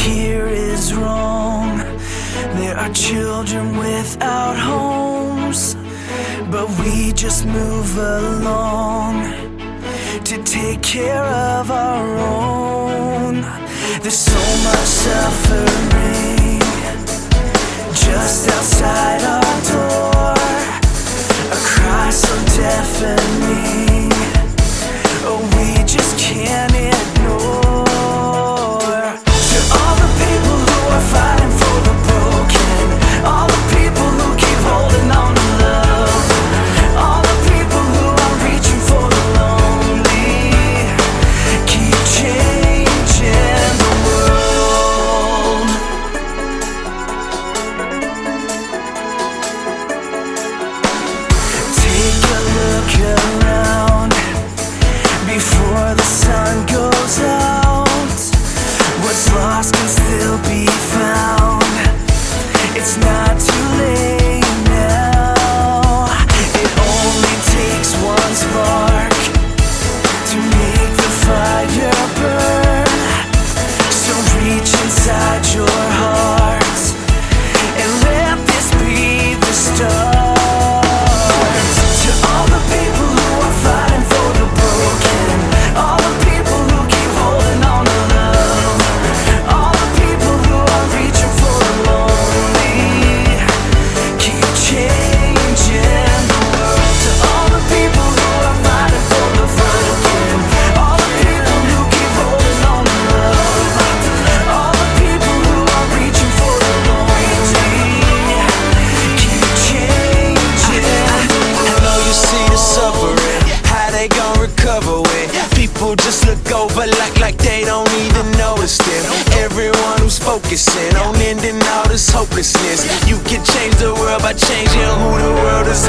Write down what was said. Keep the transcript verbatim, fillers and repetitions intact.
here is wrong. There are children without homes, but we just move along to take care of our own. There's so much suffering just outside our door, a cry so deafening, oh, we just can't ignore. To all the people who are fighting for the broken, all the people who keep holding on to love, all the people who are reaching for the lonely, keep changing the world. Take a look around before the sun goes out. What's lost can still be found. It's not too late now. It only takes one spark to make the fire burn. So reach inside your heart and let this be the start. To all the people who are fighting for the broken, all the people who keep holding on to love, all the people who are reaching for the lonely, keep changing the world. To all the people who are fighting for the broken, all the people who keep holding on to love, all the people who are reaching for the lonely, keep changing. I know you see the suffering, how they gon' recover when people just look over like like they don't even notice them. Everyone who's focusing on ending all this hopelessness. You can change the world by changing who the world is